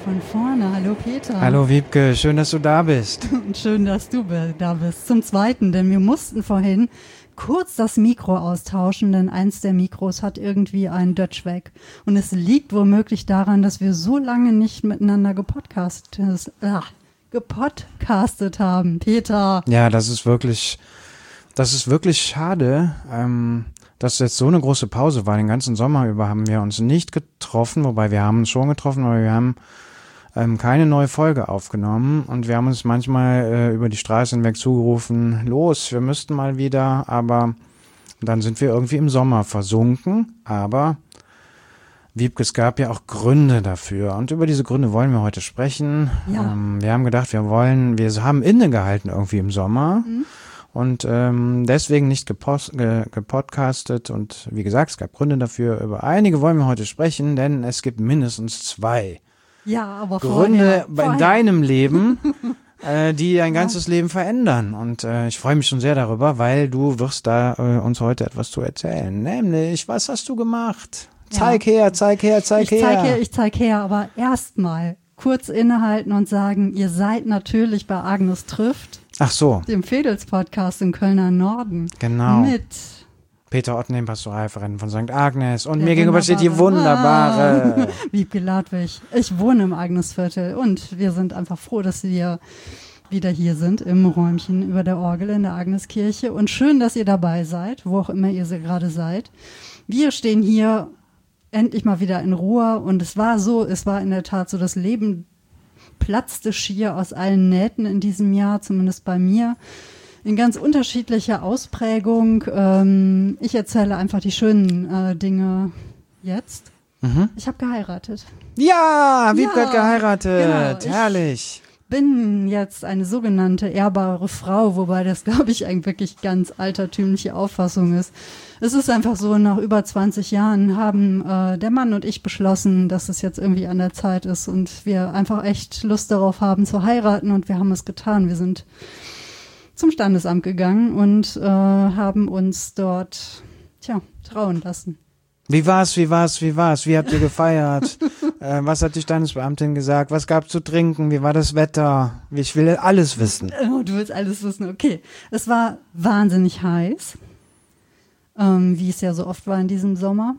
von vorne. Hallo Peter. Hallo Wiebke, schön, dass du da bist. Schön, dass du da bist. Zum Zweiten, denn wir mussten vorhin kurz das Mikro austauschen, denn eins der Mikros hat irgendwie einen Dötsch weg. Und es liegt womöglich daran, dass wir so lange nicht miteinander gepodcastet haben. Peter. Ja, das ist wirklich schade, dass jetzt so eine große Pause war. Den ganzen Sommer über haben wir uns nicht getroffen, wobei wir haben uns schon getroffen, aber wir haben keine neue Folge aufgenommen und wir haben uns manchmal über die Straße hinweg zugerufen, los, wir müssten mal wieder, aber dann sind wir irgendwie im Sommer versunken, aber Wiebke, es gab ja auch Gründe dafür und über diese Gründe wollen wir heute sprechen. Ja. Wir haben gedacht, wir haben innegehalten irgendwie im Sommer und deswegen nicht gepodcastet und wie gesagt, es gab Gründe dafür. Über einige wollen wir heute sprechen, denn es gibt mindestens 2 Ja, aber Gründe vorher. in deinem Leben, die dein ganzes Leben verändern. Und ich freue mich schon sehr darüber, weil du wirst da uns heute etwas zu erzählen. Nämlich, was hast du gemacht? Zeig her. Ich zeig her, aber erstmal kurz innehalten und sagen, ihr seid natürlich bei Agnes trifft, Ach so, dem Fedels-Podcast im Kölner Norden. genau. Mit Peter Ottenheim, Pastoralverein von St. Agnes. Und der mir gegenüber steht die wunderbare. Wiebke Ladwig. Ich wohne im Agnesviertel und wir sind einfach froh, dass wir wieder hier sind im Räumchen über der Orgel in der Agneskirche. Und schön, dass ihr dabei seid, wo auch immer ihr gerade seid. Wir stehen hier endlich mal wieder in Ruhe und es war in der Tat so, das Leben platzte schier aus allen Nähten in diesem Jahr, zumindest bei mir. In ganz unterschiedlicher Ausprägung. Ich erzähle einfach die schönen Dinge jetzt. Ich habe geheiratet. Ja, Wiebke hat geheiratet. Genau, Herrlich. Bin jetzt eine sogenannte ehrbare Frau, wobei das, glaube ich, eine wirklich ganz altertümliche Auffassung ist. Es ist einfach so, nach über 20 Jahren haben der Mann und ich beschlossen, dass es jetzt irgendwie an der Zeit ist und wir einfach echt Lust darauf haben zu heiraten und wir haben es getan. Wir sind zum Standesamt gegangen und haben uns dort, trauen lassen. Wie war's? Wie habt ihr gefeiert? Was hat die Standesbeamtin gesagt? Was gab's zu trinken? Wie war das Wetter? Ich will alles wissen. Oh, du willst alles wissen, okay. Es war wahnsinnig heiß, wie es ja so oft war in diesem Sommer.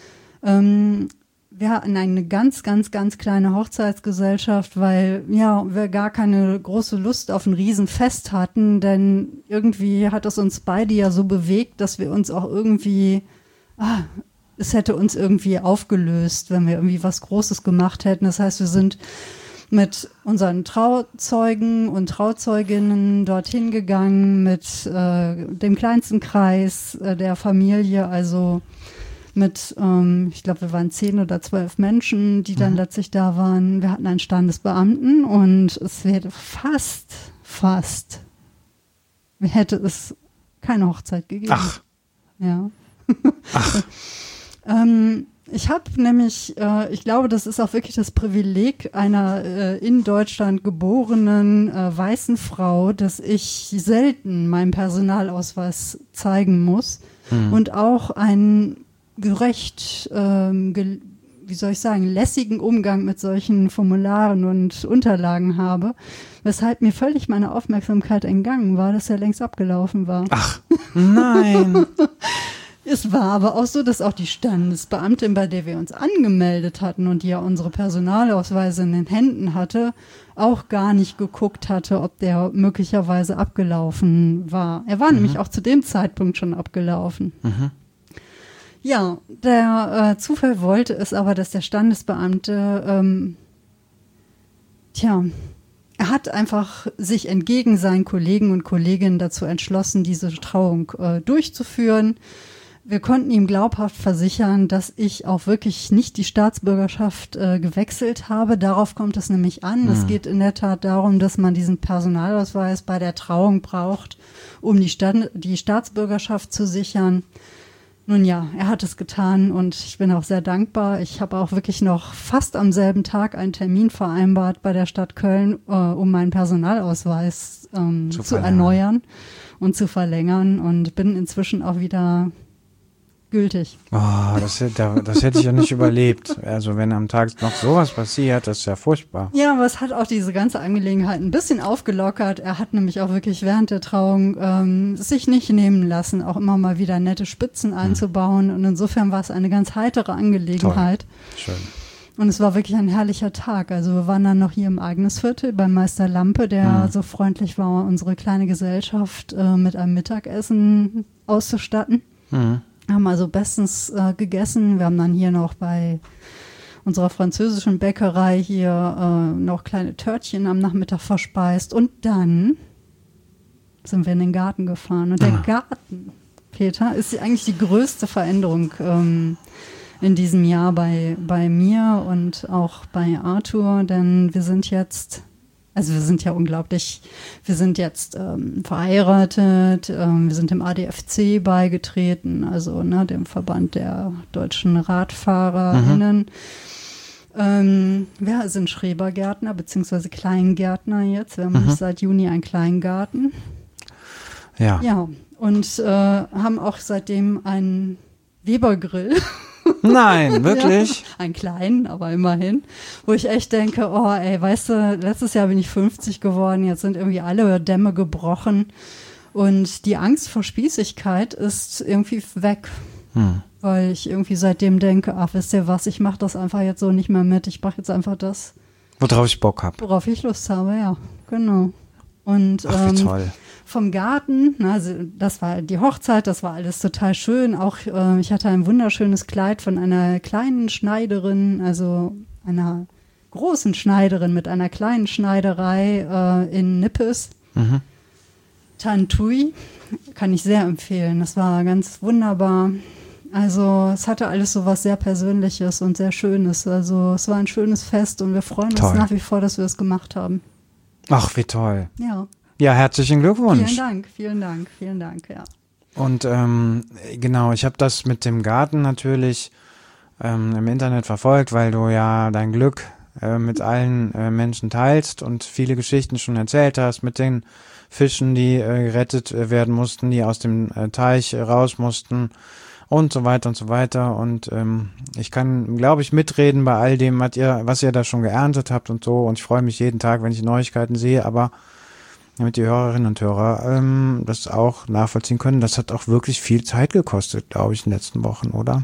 Wir hatten eine ganz, ganz, ganz kleine Hochzeitsgesellschaft, weil wir gar keine große Lust auf ein Riesenfest hatten, denn irgendwie hat es uns beide ja so bewegt, dass wir uns auch irgendwie, es hätte uns irgendwie aufgelöst, wenn wir irgendwie was Großes gemacht hätten. Das heißt, wir sind mit unseren Trauzeugen und Trauzeuginnen dorthin gegangen, mit dem kleinsten Kreis der Familie, also mit, ich glaube, wir waren 10 oder 12 Menschen, die dann letztlich da waren. Wir hatten einen Standesbeamten und es hätte hätte es keine Hochzeit gegeben. Ach. Ja. Ach. Ich habe nämlich, ich glaube, das ist auch wirklich das Privileg einer in Deutschland geborenen weißen Frau, dass ich selten meinen Personalausweis zeigen muss und auch einen lässigen Umgang mit solchen Formularen und Unterlagen habe, weshalb mir völlig meine Aufmerksamkeit entgangen war, dass er längst abgelaufen war. Ach, nein. Es war aber auch so, dass auch die Standesbeamtin, bei der wir uns angemeldet hatten und die ja unsere Personalausweise in den Händen hatte, auch gar nicht geguckt hatte, ob der möglicherweise abgelaufen war. Er war nämlich auch zu dem Zeitpunkt schon abgelaufen. Ja, der Zufall wollte es aber, dass der Standesbeamte, er hat einfach sich entgegen seinen Kollegen und Kolleginnen dazu entschlossen, diese Trauung durchzuführen. Wir konnten ihm glaubhaft versichern, dass ich auch wirklich nicht die Staatsbürgerschaft gewechselt habe. Darauf kommt es nämlich an. Es geht in der Tat darum, dass man diesen Personalausweis bei der Trauung braucht, um die Staatsbürgerschaft zu sichern. Nun ja, er hat es getan und ich bin auch sehr dankbar. Ich habe auch wirklich noch fast am selben Tag einen Termin vereinbart bei der Stadt Köln, um meinen Personalausweis zu erneuern und zu verlängern und bin inzwischen auch wieder gültig. Oh, das hätte ich ja nicht überlebt. Also wenn am Tag noch sowas passiert, das ist ja furchtbar. Ja, aber es hat auch diese ganze Angelegenheit ein bisschen aufgelockert. Er hat nämlich auch wirklich während der Trauung sich nicht nehmen lassen, auch immer mal wieder nette Spitzen einzubauen. Und insofern war es eine ganz heitere Angelegenheit. Toll. Schön. Und es war wirklich ein herrlicher Tag. Also wir waren dann noch hier im Agnesviertel beim Meister Lampe, der so freundlich war, unsere kleine Gesellschaft mit einem Mittagessen auszustatten. Haben also bestens gegessen. Wir haben dann hier noch bei unserer französischen Bäckerei hier noch kleine Törtchen am Nachmittag verspeist. Und dann sind wir in den Garten gefahren. Und der Garten, Peter, ist eigentlich die größte Veränderung in diesem Jahr bei mir und auch bei Arthur, denn wir sind jetzt verheiratet, wir sind dem ADFC beigetreten, also dem Verband der deutschen RadfahrerInnen. Wir sind Schrebergärtner bzw. Kleingärtner jetzt, wir haben seit Juni einen Kleingarten. Ja. Ja, und haben auch seitdem einen Webergrill. Nein, wirklich? Ja, einen kleinen, aber immerhin. Wo ich echt denke, oh ey, weißt du, letztes Jahr bin ich 50 geworden, jetzt sind irgendwie alle Dämme gebrochen. Und die Angst vor Spießigkeit ist irgendwie weg. Weil ich irgendwie seitdem denke, ach, wisst ihr was, ich mache das einfach jetzt so nicht mehr mit. Ich mache jetzt einfach das, worauf ich Bock habe. Worauf ich Lust habe, ja, genau. Und ach, wie toll. Vom Garten, also das war die Hochzeit, das war alles total schön. Auch ich hatte ein wunderschönes Kleid von einer kleinen Schneiderin, also einer großen Schneiderin mit einer kleinen Schneiderei in Nippes. Tantui, kann ich sehr empfehlen. Das war ganz wunderbar. Also es hatte alles so was sehr Persönliches und sehr Schönes. Also es war ein schönes Fest und wir freuen uns nach wie vor, dass wir es gemacht haben. Ach, wie toll. Ja. Ja, herzlichen Glückwunsch. Vielen Dank, ja. Und genau, ich habe das mit dem Garten natürlich im Internet verfolgt, weil du ja dein Glück mit allen Menschen teilst und viele Geschichten schon erzählt hast mit den Fischen, die gerettet werden mussten, die aus dem Teich raus mussten und so weiter und so weiter. Und ich kann, glaube ich, mitreden bei all dem, was ihr da schon geerntet habt und so. Und ich freue mich jeden Tag, wenn ich Neuigkeiten sehe, aber damit die Hörerinnen und Hörer das auch nachvollziehen können, das hat auch wirklich viel Zeit gekostet, glaube ich, in den letzten Wochen, oder?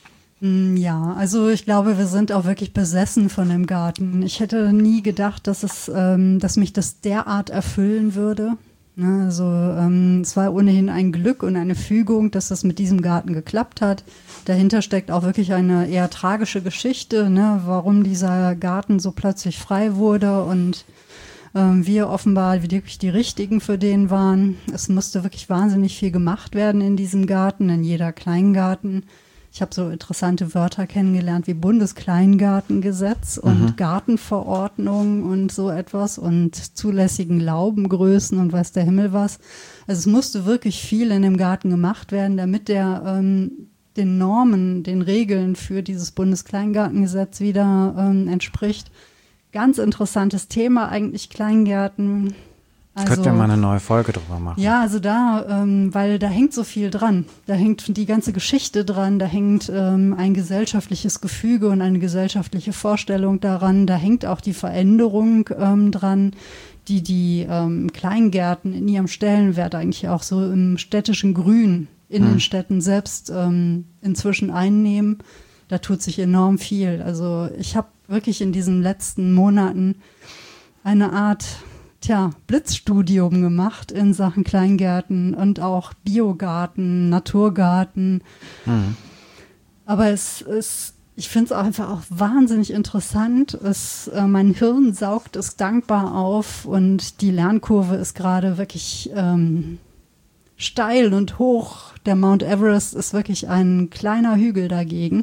Ja, also ich glaube, wir sind auch wirklich besessen von dem Garten. Ich hätte nie gedacht, dass mich das derart erfüllen würde. Also es war ohnehin ein Glück und eine Fügung, dass das mit diesem Garten geklappt hat. Dahinter steckt auch wirklich eine eher tragische Geschichte, warum dieser Garten so plötzlich frei wurde und wir offenbar wirklich die Richtigen für den waren. Es musste wirklich wahnsinnig viel gemacht werden in diesem Garten, in jeder Kleingarten. Ich habe so interessante Wörter kennengelernt wie Bundeskleingartengesetz und Gartenverordnung und so etwas und zulässigen Laubengrößen und weiß der Himmel was. Also es musste wirklich viel in dem Garten gemacht werden, damit der den Normen, den Regeln für dieses Bundeskleingartengesetz wieder entspricht. Ganz interessantes Thema eigentlich, Kleingärten. Also, könnten wir mal eine neue Folge drüber machen. Ja, also weil da hängt so viel dran. Da hängt die ganze Geschichte dran, da hängt ein gesellschaftliches Gefüge und eine gesellschaftliche Vorstellung daran. Da hängt auch die Veränderung dran, die Kleingärten in ihrem Stellenwert eigentlich auch so im städtischen Grün in den Städten selbst inzwischen einnehmen. Da tut sich enorm viel. Also ich habe wirklich in diesen letzten Monaten eine Art Blitzstudium gemacht in Sachen Kleingärten und auch Biogarten, Naturgarten. Aber ich finde es auch einfach auch wahnsinnig interessant. Mein Hirn saugt es dankbar auf und die Lernkurve ist gerade wirklich steil und hoch. Der Mount Everest ist wirklich ein kleiner Hügel dagegen.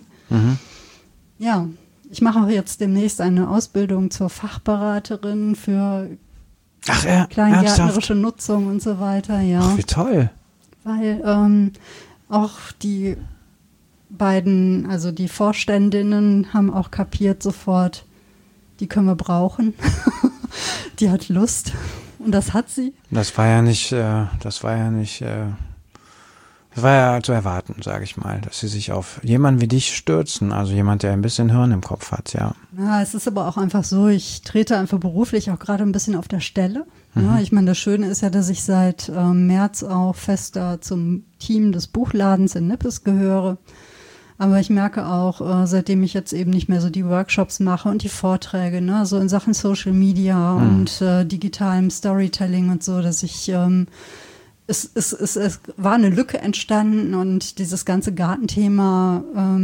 Ja, ich mache auch jetzt demnächst eine Ausbildung zur Fachberaterin für kleingärtnerische Nutzung und so weiter. Ja. Ach, wie toll. Weil auch die beiden, also die Vorständinnen haben auch kapiert sofort, die können wir brauchen. Die hat Lust und das hat sie. Das war ja nicht Das war ja zu erwarten, sage ich mal, dass sie sich auf jemanden wie dich stürzen, also jemand, der ein bisschen Hirn im Kopf hat, ja. Ja, es ist aber auch einfach so, ich trete einfach beruflich auch gerade ein bisschen auf der Stelle. Ja, ich meine, das Schöne ist ja, dass ich seit März auch fester zum Team des Buchladens in Nippes gehöre. Aber ich merke auch, seitdem ich jetzt eben nicht mehr so die Workshops mache und die Vorträge, ne, so in Sachen Social Media und digitalem Storytelling und so, dass ich es war eine Lücke entstanden und dieses ganze Gartenthema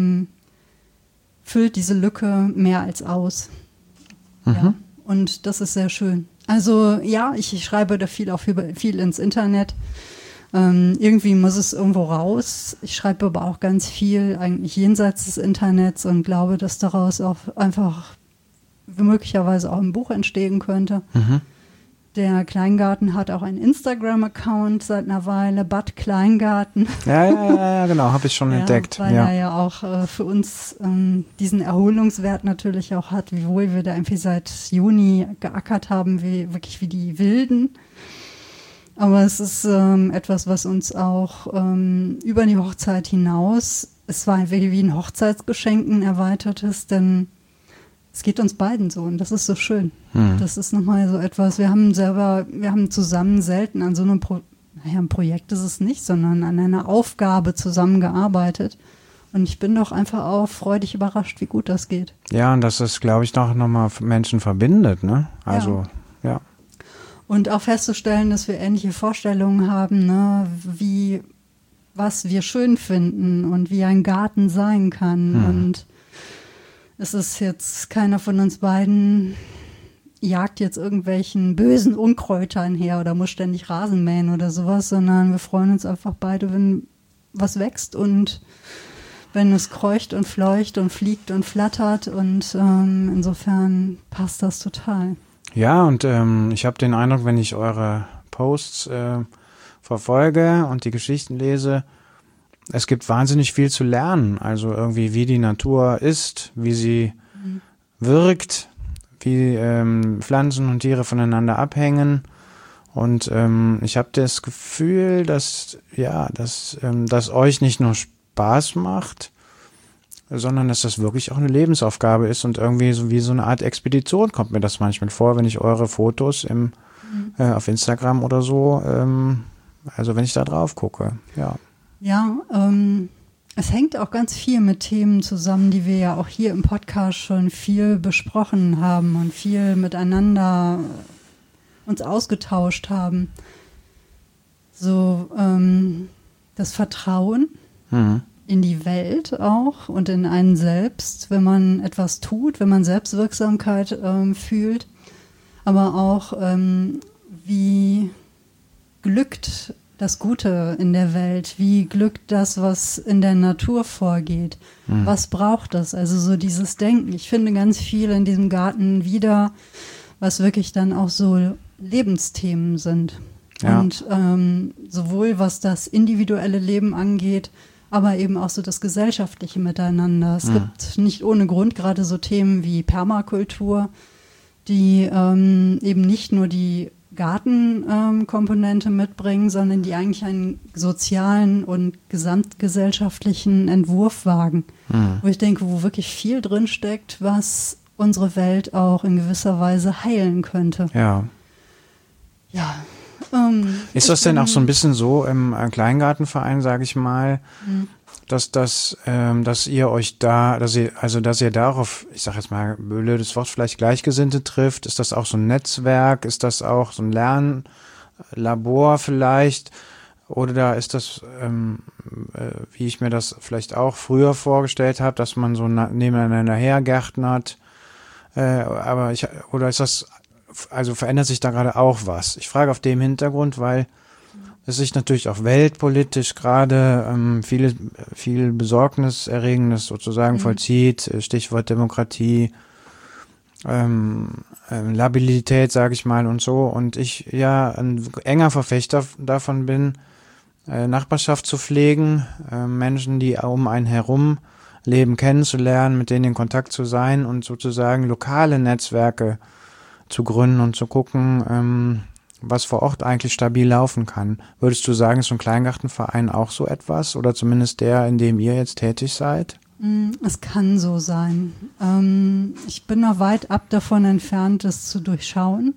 füllt diese Lücke mehr als aus. Ja, und das ist sehr schön. Also ja, ich schreibe da viel ins Internet. Irgendwie muss es irgendwo raus. Ich schreibe aber auch ganz viel eigentlich jenseits des Internets und glaube, dass daraus auch einfach möglicherweise auch ein Buch entstehen könnte. Der Kleingarten hat auch einen Instagram-Account seit einer Weile, Bad Kleingarten. Ja, genau, habe ich schon entdeckt. Weil er ja auch für uns diesen Erholungswert natürlich auch hat, wiewohl wir da irgendwie seit Juni geackert haben, wirklich wie die Wilden. Aber es ist etwas, was uns auch über die Hochzeit hinaus, es war wie ein Hochzeitsgeschenk, ein erweitertes, denn es geht uns beiden so und das ist so schön. Das ist nochmal so etwas, wir haben zusammen selten an so einem ein Projekt ist es nicht, sondern an einer Aufgabe zusammengearbeitet. Und ich bin doch einfach auch freudig überrascht, wie gut das geht. Ja, und dass es, glaube ich, noch mal Menschen verbindet, ne? Also, ja. Und auch festzustellen, dass wir ähnliche Vorstellungen haben, ne? Was wir schön finden und wie ein Garten sein kann. Und es ist jetzt keiner von uns beiden jagt jetzt irgendwelchen bösen Unkräutern her oder muss ständig Rasen mähen oder sowas, sondern wir freuen uns einfach beide, wenn was wächst und wenn es kreucht und fleucht und fliegt und flattert und insofern passt das total. Ja, und ich habe den Eindruck, wenn ich eure Posts verfolge und die Geschichten lese, es gibt wahnsinnig viel zu lernen. Also irgendwie, wie die Natur ist, wie sie wirkt, wie Pflanzen und Tiere voneinander abhängen. Und ich habe das Gefühl, dass euch nicht nur Spaß macht, sondern dass das wirklich auch eine Lebensaufgabe ist und irgendwie so wie so eine Art Expedition kommt mir das manchmal vor, wenn ich eure Fotos auf Instagram oder so, also wenn ich da drauf gucke, ja. Ja, es hängt auch ganz viel mit Themen zusammen, die wir ja auch hier im Podcast schon viel besprochen haben und viel miteinander uns ausgetauscht haben. So das Vertrauen in die Welt auch und in einen selbst, wenn man etwas tut, wenn man Selbstwirksamkeit fühlt, aber auch wie glückt das Gute in der Welt, wie glückt das, was in der Natur vorgeht, was braucht das, also so dieses Denken. Ich finde ganz viel in diesem Garten wieder, was wirklich dann auch so Lebensthemen sind. Ja. Und sowohl was das individuelle Leben angeht, aber eben auch so das gesellschaftliche Miteinander. Es gibt nicht ohne Grund gerade so Themen wie Permakultur, die eben nicht nur die Gartenkomponente mitbringen, sondern die eigentlich einen sozialen und gesamtgesellschaftlichen Entwurf wagen. Wo ich denke, wo wirklich viel drin steckt, was unsere Welt auch in gewisser Weise heilen könnte. Ja. Ja. Ist das denn auch so ein bisschen so im Kleingartenverein, sage ich mal, dass ihr euch da, dass ihr darauf, ich sage jetzt mal blödes Wort, vielleicht Gleichgesinnte trifft? Ist das auch so ein Netzwerk? Ist das auch so ein Lernlabor vielleicht? Oder da ist das, wie ich mir das vielleicht auch früher vorgestellt habe, dass man so nebeneinander hergärtnert? Oder ist das, also verändert sich da gerade auch was? Ich frage auf dem Hintergrund, weil es sich natürlich auch weltpolitisch gerade viel Besorgniserregendes sozusagen vollzieht, Stichwort Demokratie, Labilität, sage ich mal, und so. Und ich ja ein enger Verfechter davon bin, Nachbarschaft zu pflegen, Menschen, die um einen herum leben, kennenzulernen, mit denen in Kontakt zu sein und sozusagen lokale Netzwerke zu gründen und zu gucken, was vor Ort eigentlich stabil laufen kann. Würdest du sagen, ist so ein Kleingartenverein auch so etwas oder zumindest der, in dem ihr jetzt tätig seid? Es kann so sein. Ich bin noch weit ab davon entfernt, das zu durchschauen.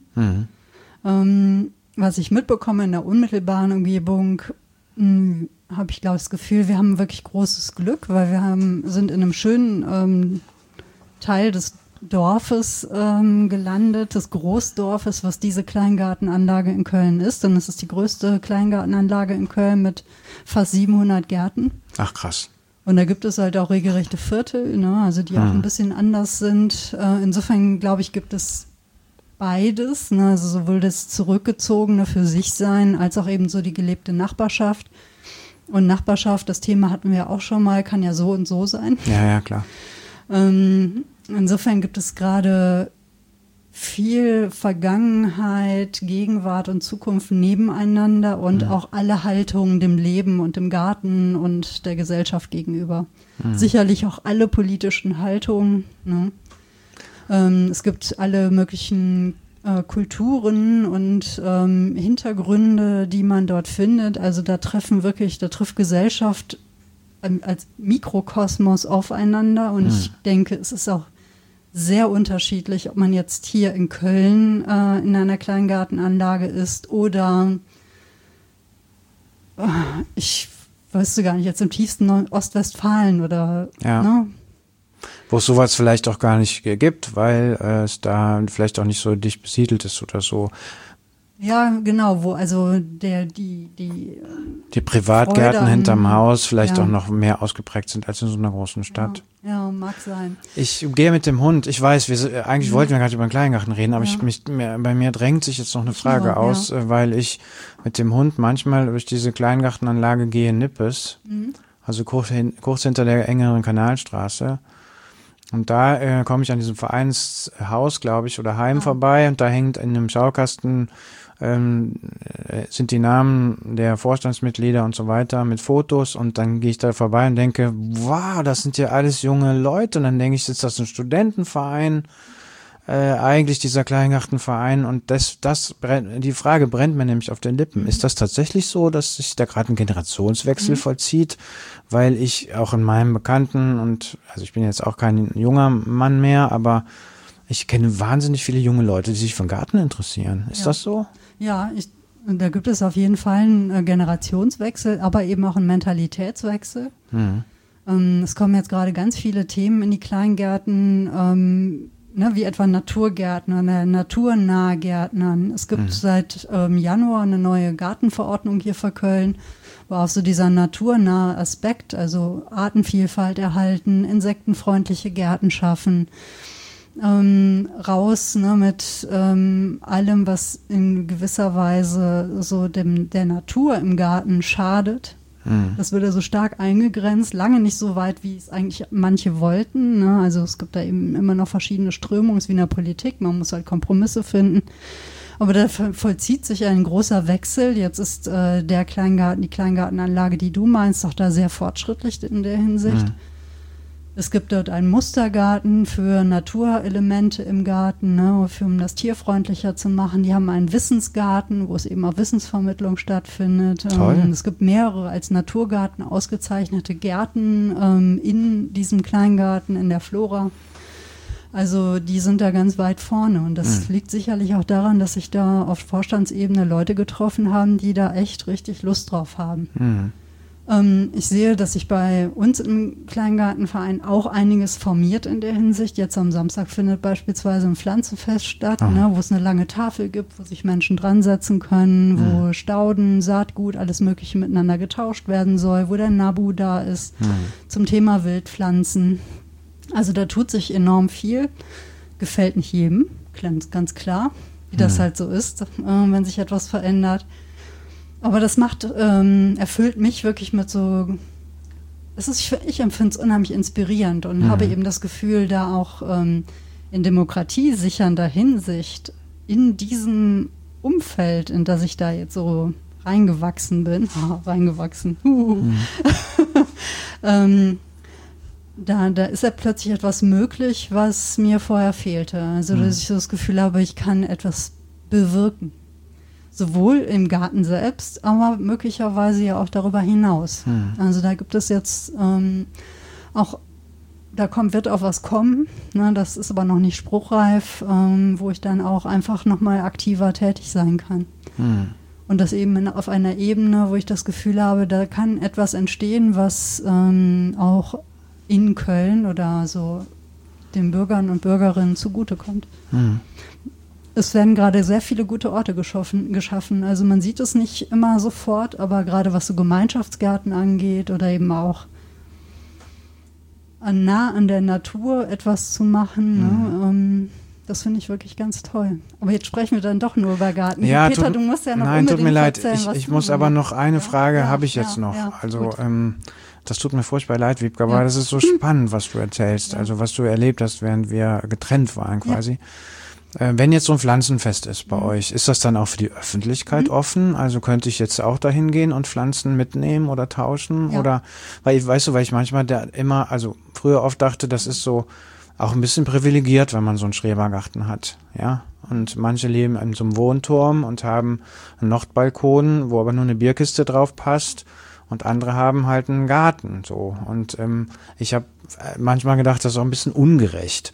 Was ich mitbekomme in der unmittelbaren Umgebung, habe ich, glaube ich, das Gefühl, wir haben wirklich großes Glück, weil sind in einem schönen Teil des Dorfes gelandet, des Großdorfes, was diese Kleingartenanlage in Köln ist. Und es ist die größte Kleingartenanlage in Köln mit fast 700 Gärten. Ach, krass. Und da gibt es halt auch regelrechte Viertel, ne? Also die auch ein bisschen anders sind. Insofern, glaube ich, gibt es beides, ne? Also sowohl das Zurückgezogene für sich sein, als auch eben so die gelebte Nachbarschaft. Und Nachbarschaft, das Thema hatten wir ja auch schon mal, kann ja so und so sein. Ja, klar. Insofern gibt es gerade viel Vergangenheit, Gegenwart und Zukunft nebeneinander und auch alle Haltungen dem Leben und dem Garten und der Gesellschaft gegenüber. Sicherlich auch alle politischen Haltungen. Ne? Es gibt alle möglichen Kulturen und Hintergründe, die man dort findet. Also da trifft Gesellschaft als Mikrokosmos aufeinander und ich denke, es ist auch sehr unterschiedlich, ob man jetzt hier in Köln in einer Kleingartenanlage ist oder ich weiß gar nicht, jetzt im tiefsten Ostwestfalen oder ne? Wo es sowas vielleicht auch gar nicht gibt, weil es da vielleicht auch nicht so dicht besiedelt ist oder so. Ja, genau, wo also die Privatgärten Freude hinterm Haus vielleicht auch noch mehr ausgeprägt sind als in so einer großen Stadt. Ja, mag sein. Ich gehe mit dem Hund. Ich weiß, eigentlich wollten wir gerade über den Kleingarten reden, aber bei mir drängt sich jetzt noch eine Frage aus, weil ich mit dem Hund manchmal durch diese Kleingartenanlage gehe in Nippes, also kurz hinter der engeren Kanalstraße. Und da komme ich an diesem Vereinshaus, glaube ich, oder Heim vorbei und da hängt in einem Schaukasten sind die Namen der Vorstandsmitglieder und so weiter mit Fotos und dann gehe ich da vorbei und denke, wow, das sind ja alles junge Leute und dann denke ich, ist das ein Studentenverein, eigentlich dieser Kleingartenverein und die Frage brennt mir nämlich auf den Lippen. Ist das tatsächlich so, dass sich da gerade ein Generationswechsel vollzieht? Weil ich auch in meinem Bekannten also ich bin jetzt auch kein junger Mann mehr, aber ich kenne wahnsinnig viele junge Leute, die sich für den Garten interessieren. Ist das so? Ja, da gibt es auf jeden Fall einen Generationswechsel, aber eben auch einen Mentalitätswechsel. Es kommen jetzt gerade ganz viele Themen in die Kleingärten, wie etwa Naturgärtner, naturnahe Gärtnern. Es gibt seit Januar eine neue Gartenverordnung hier für Köln, wo auch so dieser naturnahe Aspekt, also Artenvielfalt erhalten, insektenfreundliche Gärten schaffen, raus mit allem, was in gewisser Weise so der Natur im Garten schadet. Das wird ja so stark eingegrenzt, lange nicht so weit, wie es eigentlich manche wollten. Ne? Also es gibt da eben immer noch verschiedene Strömungen, wie in der Politik, man muss halt Kompromisse finden. Aber da vollzieht sich ein großer Wechsel. Jetzt ist die Kleingartenanlage, die du meinst, auch da sehr fortschrittlich in der Hinsicht. Es gibt dort einen Mustergarten für Naturelemente im Garten, um das tierfreundlicher zu machen. Die haben einen Wissensgarten, wo es eben auch Wissensvermittlung stattfindet. Toll. Es gibt mehrere als Naturgarten ausgezeichnete Gärten in diesem Kleingarten, in der Flora. Also die sind da ganz weit vorne und das liegt sicherlich auch daran, dass sich da auf Vorstandsebene Leute getroffen haben, die da echt richtig Lust drauf haben. Ich sehe, dass sich bei uns im Kleingartenverein auch einiges formiert in der Hinsicht. Jetzt am Samstag findet beispielsweise ein Pflanzenfest statt, wo es eine lange Tafel gibt, wo sich Menschen dran setzen können, wo Stauden, Saatgut, alles Mögliche miteinander getauscht werden soll, wo der Nabu da ist zum Thema Wildpflanzen. Also da tut sich enorm viel. Gefällt nicht jedem, ganz klar, wie das halt so ist, wenn sich etwas verändert. Aber das erfüllt mich wirklich mit so, ich empfinde es unheimlich inspirierend und habe eben das Gefühl, da auch in demokratiesichernder Hinsicht in diesem Umfeld, in das ich da jetzt so reingewachsen bin, da ist ja plötzlich etwas möglich, was mir vorher fehlte. Also dass ich so das Gefühl habe, ich kann etwas bewirken. Sowohl im Garten selbst, aber möglicherweise ja auch darüber hinaus. Also da gibt es jetzt auch, wird auch was kommen, ne, das ist aber noch nicht spruchreif, wo ich dann auch einfach nochmal aktiver tätig sein kann. Und das eben auf einer Ebene, wo ich das Gefühl habe, da kann etwas entstehen, was auch in Köln oder so den Bürgern und Bürgerinnen zugutekommt. Es werden gerade sehr viele gute Orte geschaffen. Also man sieht es nicht immer sofort, aber gerade was so Gemeinschaftsgärten angeht oder eben auch nah an der Natur etwas zu machen, ne, das finde ich wirklich ganz toll. Aber jetzt sprechen wir dann doch nur über Garten. Ja, Peter, du musst ja noch nein, tut mir leid. erzählen, Ich muss aber noch eine Frage habe ich jetzt noch. Ja, also das tut mir furchtbar leid, Wiebke, aber das ist so spannend, was du erzählst. Ja. Also was du erlebt hast, während wir getrennt waren quasi. Ja. Wenn jetzt so ein Pflanzenfest ist bei euch, ist das dann auch für die Öffentlichkeit offen? Also könnte ich jetzt auch dahin gehen und Pflanzen mitnehmen oder tauschen? Ja. Oder, weil ich manchmal früher oft dachte, das ist so auch ein bisschen privilegiert, wenn man so einen Schrebergarten hat, ja. Und manche leben in so einem Wohnturm und haben einen Nordbalkon, wo aber nur eine Bierkiste drauf passt. Und andere haben halt einen Garten, so. Und ich habe manchmal gedacht, das ist auch ein bisschen ungerecht.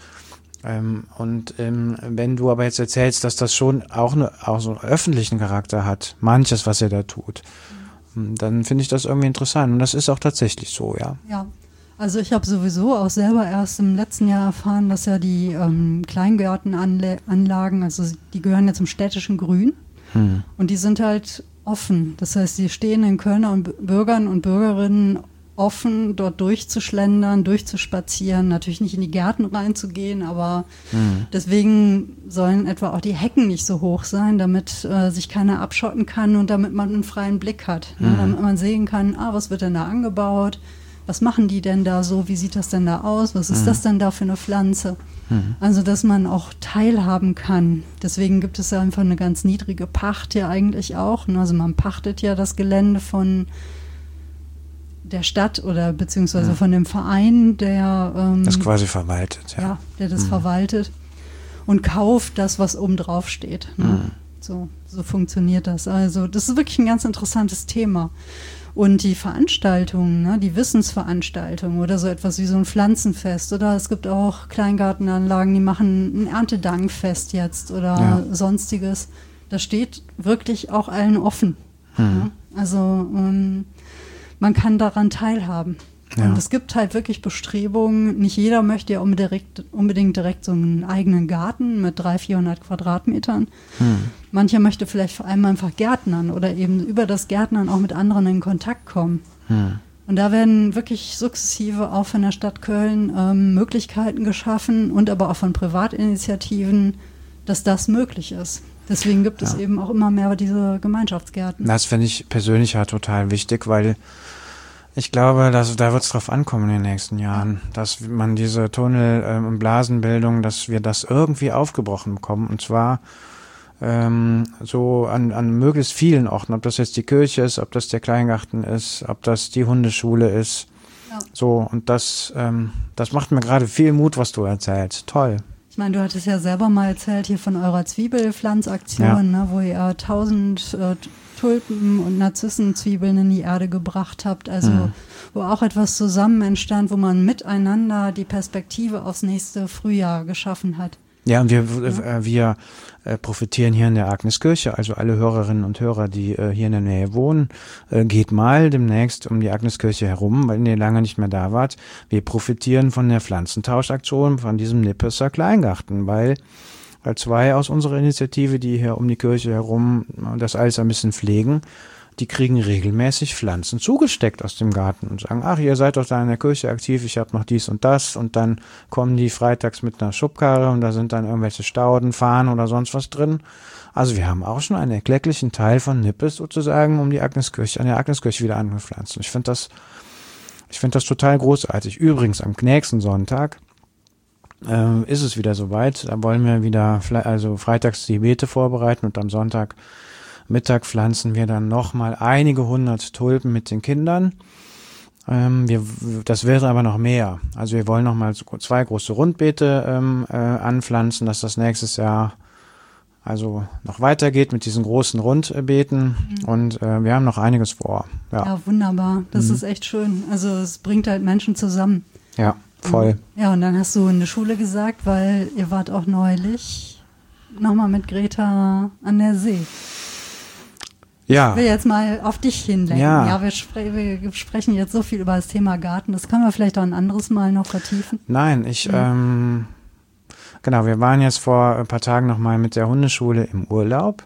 Wenn du aber jetzt erzählst, dass das schon auch so einen öffentlichen Charakter hat, manches, was ihr da tut, dann finde ich das irgendwie interessant. Und das ist auch tatsächlich so, ja. Ja, also ich habe sowieso auch selber erst im letzten Jahr erfahren, dass ja die Kleingartenanlagen, also die gehören ja zum städtischen Grün und die sind halt offen. Das heißt, die stehen den Kölner Bürgern und Bürgerinnen offen, dort durchzuschlendern, durchzuspazieren, natürlich nicht in die Gärten reinzugehen, aber deswegen sollen etwa auch die Hecken nicht so hoch sein, damit sich keiner abschotten kann und damit man einen freien Blick hat, ne, damit man sehen kann, was wird denn da angebaut, was machen die denn da so, wie sieht das denn da aus, was ist das denn da für eine Pflanze? Also, dass man auch teilhaben kann. Deswegen gibt es ja einfach eine ganz niedrige Pacht ja eigentlich auch, ne? Also man pachtet ja das Gelände von der Stadt oder beziehungsweise von dem Verein, der das quasi verwaltet, ja, der das verwaltet und kauft das, was oben drauf steht. Ne? So funktioniert das. Also das ist wirklich ein ganz interessantes Thema. Und die Veranstaltungen, ne, die Wissensveranstaltungen oder so etwas wie so ein Pflanzenfest oder es gibt auch Kleingartenanlagen, die machen ein Erntedankfest jetzt oder sonstiges. Das steht wirklich auch allen offen. Ne? Also man kann daran teilhaben. Ja. Und es gibt halt wirklich Bestrebungen, nicht jeder möchte ja unbedingt direkt so einen eigenen Garten mit 300-400 Quadratmetern. Mancher möchte vielleicht vor allem einfach Gärtnern oder eben über das Gärtnern auch mit anderen in Kontakt kommen. Und da werden wirklich sukzessive auch von der Stadt Köln Möglichkeiten geschaffen und aber auch von Privatinitiativen, dass das möglich ist. Deswegen gibt es eben auch immer mehr diese Gemeinschaftsgärten. Das finde ich persönlich ja total wichtig, weil ich glaube, da wird es drauf ankommen in den nächsten Jahren, dass man diese Tunnel- und Blasenbildung, dass wir das irgendwie aufgebrochen bekommen. Und zwar so an möglichst vielen Orten, ob das jetzt die Kirche ist, ob das der Kleingarten ist, ob das die Hundeschule ist. Ja. So, und das macht mir gerade viel Mut, was du erzählst. Toll. Ich meine, du hattest ja selber mal erzählt hier von eurer Zwiebelpflanzaktion, ne, wo ihr 1000 Tulpen und Narzissenzwiebeln in die Erde gebracht habt, also wo auch etwas zusammen entstand, wo man miteinander die Perspektive aufs nächste Frühjahr geschaffen hat. Ja, und wir profitieren hier in der Agneskirche, also alle Hörerinnen und Hörer, die hier in der Nähe wohnen, geht mal demnächst um die Agneskirche herum, weil ihr lange nicht mehr da wart. Wir profitieren von der Pflanzentauschaktion, von diesem Nippeser Kleingarten, weil 2 aus unserer Initiative, die hier um die Kirche herum das alles ein bisschen pflegen, die kriegen regelmäßig Pflanzen zugesteckt aus dem Garten und sagen, ach, ihr seid doch da in der Kirche aktiv, ich habe noch dies und das, und dann kommen die freitags mit einer Schubkarre und da sind dann irgendwelche Stauden, Fahnen oder sonst was drin. Also wir haben auch schon einen erklecklichen Teil von Nippes sozusagen an der Agneskirche wieder angepflanzt. Und ich finde das total großartig. Übrigens am nächsten Sonntag ist es wieder soweit. Da wollen wir wieder freitags die Beete vorbereiten und am Sonntagmittag pflanzen wir dann nochmal einige 100 Tulpen mit den Kindern. Das wäre aber noch mehr. Also wir wollen nochmal 2 große Rundbeete anpflanzen, dass das nächstes Jahr also noch weitergeht mit diesen großen Rundbeeten und wir haben noch einiges vor. Ja, wunderbar. Das ist echt schön. Also es bringt halt Menschen zusammen. Ja, voll. Ja, und dann hast du in der Schule gesagt, weil ihr wart auch neulich nochmal mit Greta an der See. Ja. Ich will jetzt mal auf dich hinlenken. Ja. Wir sprechen jetzt so viel über das Thema Garten. Das können wir vielleicht auch ein anderes Mal noch vertiefen. Nein, genau, wir waren jetzt vor ein paar Tagen nochmal mit der Hundeschule im Urlaub.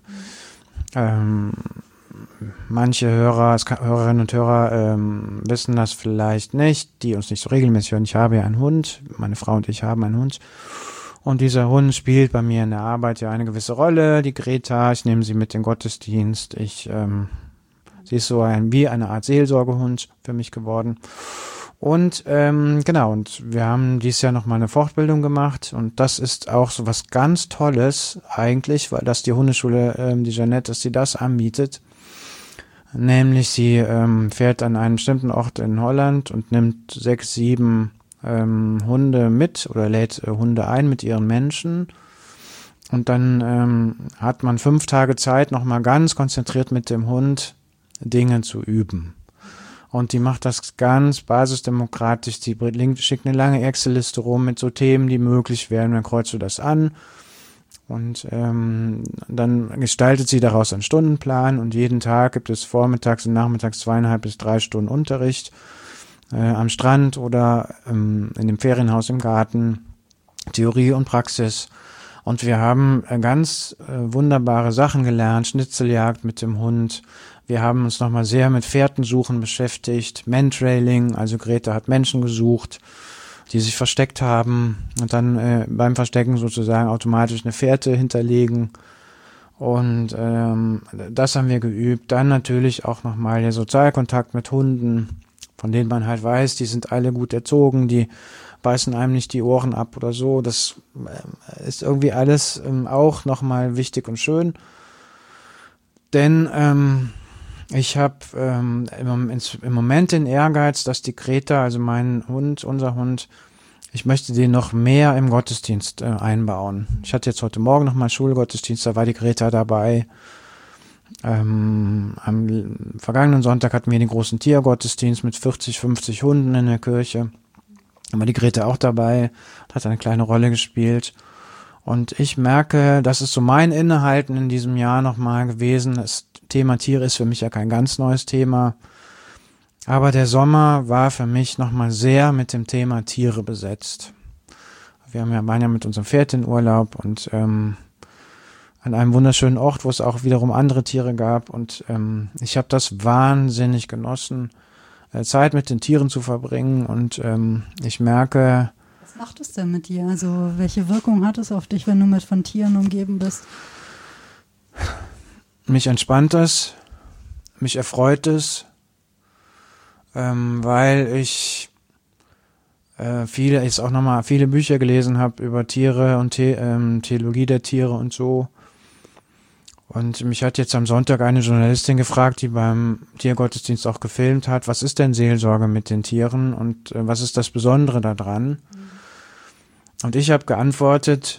Manche Hörerinnen und Hörer wissen das vielleicht nicht, die uns nicht so regelmäßig hören. Ich habe ja einen Hund, meine Frau und ich haben einen Hund. Und dieser Hund spielt bei mir in der Arbeit ja eine gewisse Rolle. Die Greta, ich nehme sie mit in den Gottesdienst. Sie ist so wie eine Art Seelsorgehund für mich geworden. Und genau, und wir haben dieses Jahr nochmal eine Fortbildung gemacht. Und das ist auch so was ganz Tolles eigentlich, weil das die Hundeschule, die Jeanette, dass sie das anbietet. Nämlich sie fährt an einen bestimmten Ort in Holland und nimmt 6, 7 Hunde mit oder lädt Hunde ein mit ihren Menschen. Und dann hat man 5 Tage Zeit, nochmal ganz konzentriert mit dem Hund Dinge zu üben. Und die macht das ganz basisdemokratisch. Die schickt eine lange Excel-Liste rum mit so Themen, die möglich wären. Dann kreuzt du das an. Und dann gestaltet sie daraus einen Stundenplan. Und jeden Tag gibt es vormittags und nachmittags 2,5 bis 3 Stunden Unterricht. Am Strand oder in dem Ferienhaus im Garten, Theorie und Praxis. Und wir haben ganz wunderbare Sachen gelernt, Schnitzeljagd mit dem Hund. Wir haben uns nochmal sehr mit Fährtensuchen beschäftigt, Mantrailing, also Greta hat Menschen gesucht, die sich versteckt haben und dann beim Verstecken sozusagen automatisch eine Fährte hinterlegen. Und das haben wir geübt. Dann natürlich auch nochmal der Sozialkontakt mit Hunden, von denen man halt weiß, die sind alle gut erzogen, die beißen einem nicht die Ohren ab oder so. Das ist irgendwie alles auch nochmal wichtig und schön. Denn ich habe im Moment den Ehrgeiz, dass die Greta, also mein Hund, unser Hund, ich möchte den noch mehr im Gottesdienst einbauen. Ich hatte jetzt heute Morgen nochmal Schulgottesdienst, da war die Greta dabei. Am vergangenen Sonntag hatten wir den großen Tiergottesdienst mit 40, 50 Hunden in der Kirche. Da war die Greta auch dabei, hat eine kleine Rolle gespielt. Und ich merke, das ist so mein Innehalten in diesem Jahr nochmal gewesen. Das Thema Tiere ist für mich ja kein ganz neues Thema. Aber der Sommer war für mich nochmal sehr mit dem Thema Tiere besetzt. Waren ja mit unserem Pferd in Urlaub und an einem wunderschönen Ort, wo es auch wiederum andere Tiere gab. Und ich habe das wahnsinnig genossen, Zeit mit den Tieren zu verbringen. Und ich merke... Was macht es denn mit dir? Also welche Wirkung hat es auf dich, wenn du von Tieren umgeben bist? Mich entspannt es, mich erfreut es, weil ich viele Bücher gelesen habe über Tiere und Theologie der Tiere und so. Und mich hat jetzt am Sonntag eine Journalistin gefragt, die beim Tiergottesdienst auch gefilmt hat, was ist denn Seelsorge mit den Tieren und was ist das Besondere daran? Und ich habe geantwortet,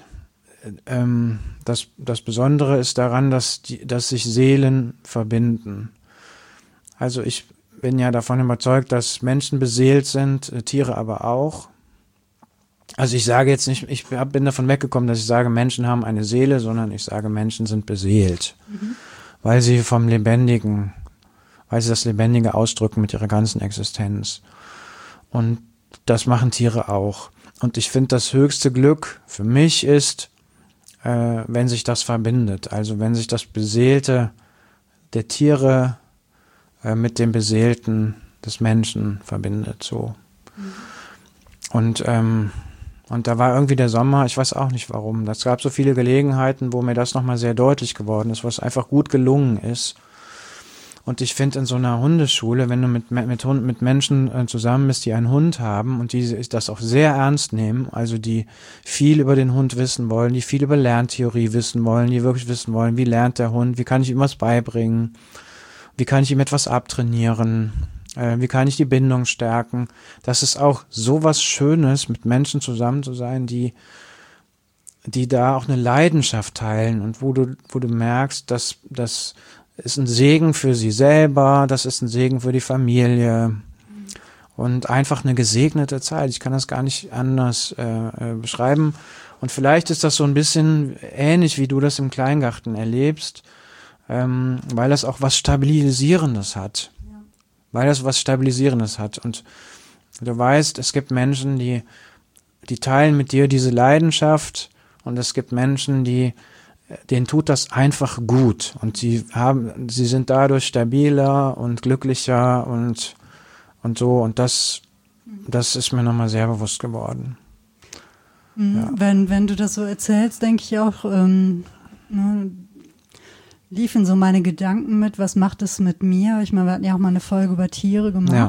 das Besondere ist daran, dass sich Seelen verbinden. Also ich bin ja davon überzeugt, dass Menschen beseelt sind, Tiere aber auch. Also ich sage jetzt nicht, ich bin davon weggekommen, dass ich sage, Menschen haben eine Seele, sondern ich sage, Menschen sind beseelt, weil sie das Lebendige ausdrücken mit ihrer ganzen Existenz. Und das machen Tiere auch. Und ich finde, das höchste Glück für mich ist, wenn sich das verbindet. Also wenn sich das Beseelte der Tiere mit dem Beseelten des Menschen verbindet. So. Und da war irgendwie der Sommer, ich weiß auch nicht warum. Es gab so viele Gelegenheiten, wo mir das nochmal sehr deutlich geworden ist, was einfach gut gelungen ist. Und ich finde in so einer Hundeschule, wenn du mit Menschen zusammen bist, die einen Hund haben und die das auch sehr ernst nehmen, also die viel über den Hund wissen wollen, die viel über Lerntheorie wissen wollen, die wirklich wissen wollen, wie lernt der Hund, wie kann ich ihm was beibringen, wie kann ich ihm etwas abtrainieren, wie kann ich die Bindung stärken. Das ist auch sowas Schönes, mit Menschen zusammen zu sein, die die da auch eine Leidenschaft teilen und wo du merkst, dass das ist ein Segen für sie selber, das ist ein Segen für die Familie und einfach eine gesegnete Zeit. Ich kann das gar nicht anders beschreiben. Und vielleicht ist das so ein bisschen ähnlich, wie du das im Kleingarten erlebst, weil das auch was Stabilisierendes hat. Ja. Weil das was Stabilisierendes hat. Und du weißt, es gibt Menschen, die teilen mit dir diese Leidenschaft, und es gibt Menschen, denen tut das einfach gut. Und sie sind dadurch stabiler und glücklicher und so. Und das ist mir nochmal sehr bewusst geworden. Ja. Wenn du das so erzählst, denke ich auch, liefen so meine Gedanken mit, was macht es mit mir? Ich meine, wir hatten ja auch mal eine Folge über Tiere gemacht. Ja.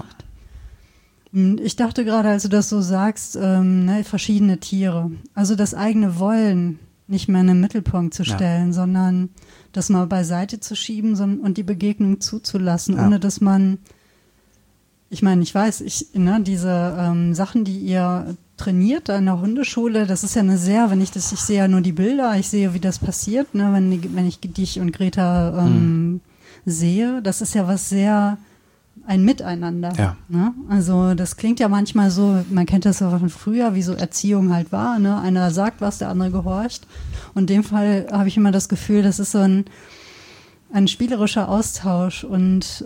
Ich dachte gerade, als du das so sagst, verschiedene Tiere. Also das eigene Wollen nicht mehr in den Mittelpunkt zu stellen, sondern das mal beiseite zu schieben und die Begegnung zuzulassen, ohne dass man, ich meine, ich weiß, diese Sachen, die ihr trainiert an der Hundeschule, das ist ja eine sehr, ich sehe ja nur die Bilder, ich sehe, wie das passiert, ne, wenn ich dich und Greta sehe, das ist ja was sehr, ein Miteinander. Ja. Ne? Also das klingt ja manchmal so, man kennt das ja von früher, wie so Erziehung halt war, ne? Einer sagt was, der andere gehorcht. Und in dem Fall habe ich immer das Gefühl, das ist so ein spielerischer Austausch und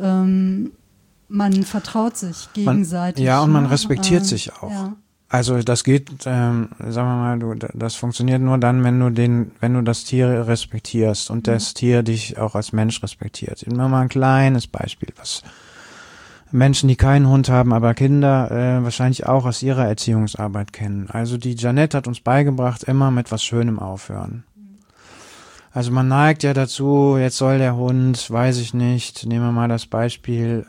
man vertraut sich gegenseitig. Und man respektiert sich auch. Ja. Also das geht, sagen wir mal, das funktioniert nur dann, wenn du das Tier respektierst und das Tier dich auch als Mensch respektiert. Immer mal ein kleines Beispiel, was Menschen, die keinen Hund haben, aber Kinder wahrscheinlich auch aus ihrer Erziehungsarbeit kennen. Also die Jeanette hat uns beigebracht, immer mit was Schönem aufhören. Also man neigt ja dazu, jetzt soll der Hund, weiß ich nicht, nehmen wir mal das Beispiel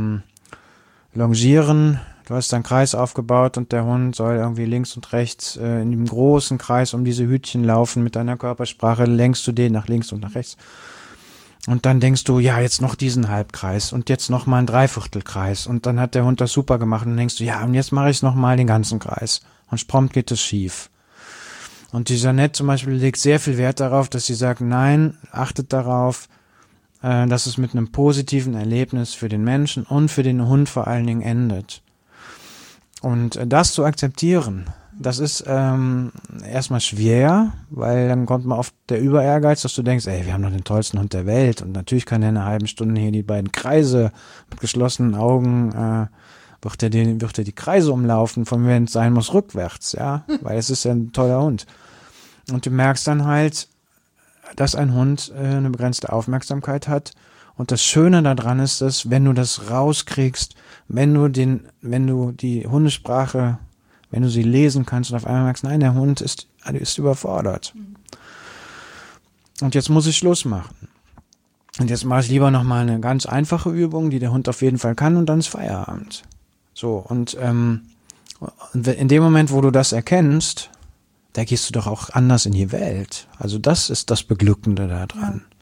Longieren. Du hast einen Kreis aufgebaut und der Hund soll irgendwie links und rechts in einem großen Kreis um diese Hütchen laufen. Mit deiner Körpersprache lenkst du den nach links und nach rechts. Und dann denkst du, ja, jetzt noch diesen Halbkreis und jetzt noch mal einen Dreiviertelkreis. Und dann hat der Hund das super gemacht und dann denkst du, ja, und jetzt mache ich noch mal den ganzen Kreis. Und prompt geht es schief. Und die Jeanette zum Beispiel legt sehr viel Wert darauf, dass sie sagt, nein, achtet darauf, dass es mit einem positiven Erlebnis für den Menschen und für den Hund vor allen Dingen endet. Und das zu akzeptieren, das ist erstmal schwer, weil dann kommt man oft der Überehrgeiz, dass du denkst, ey, wir haben doch den tollsten Hund der Welt und natürlich kann er in einer halben Stunde hier die beiden Kreise mit geschlossenen Augen, wird er die Kreise umlaufen, von wenn es sein muss rückwärts, ja, weil es ist ja ein toller Hund. Und du merkst dann halt, dass ein Hund eine begrenzte Aufmerksamkeit hat. Und das Schöne daran ist, dass wenn du das rauskriegst, wenn du die Hundesprache, wenn du sie lesen kannst und auf einmal merkst, nein, der Hund ist überfordert. Und jetzt muss ich Schluss machen. Und jetzt mache ich lieber nochmal eine ganz einfache Übung, die der Hund auf jeden Fall kann, und dann ist Feierabend. So, und in dem Moment, wo du das erkennst, da gehst du doch auch anders in die Welt. Also das ist das Beglückende da dran. Ja.